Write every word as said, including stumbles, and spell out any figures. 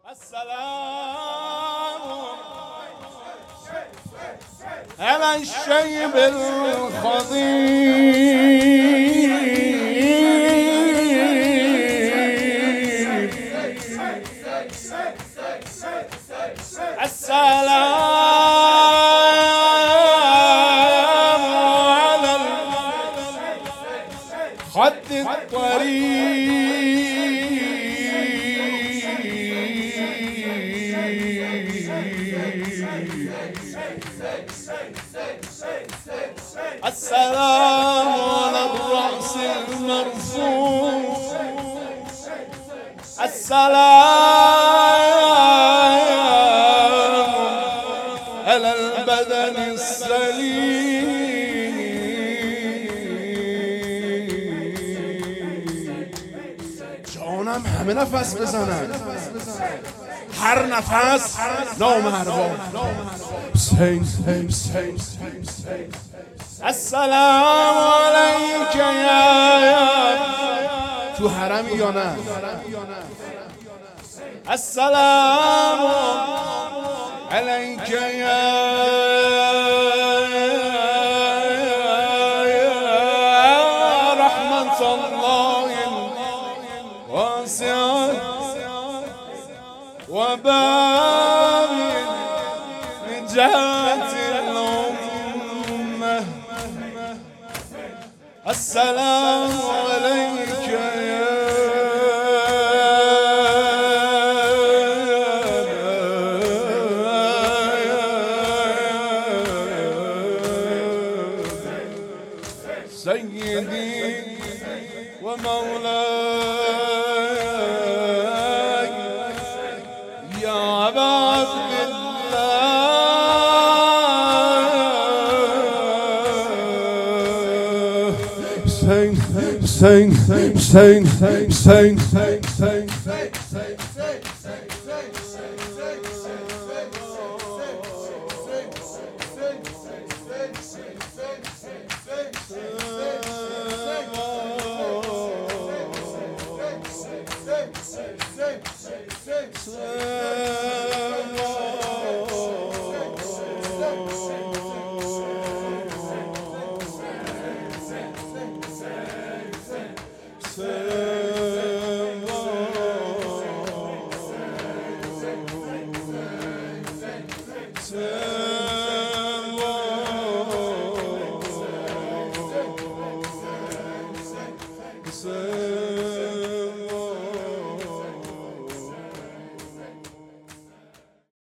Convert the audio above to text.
السلام على الشيب الخضير السلام على الخد الطريق السلام على الرأس المرفوع السلام على البدن السليم جانم همه نفس بزنن هر نفس نامحربا حسین حسین السلام علیک یا تو حرمی یا نه السلام علیک یا رحمت الله واسعة وباب نجاة الأمة السلام عليك يا سيدي ومولاي يا أبا عبد الله حسين حسين حسين حسين حسين Say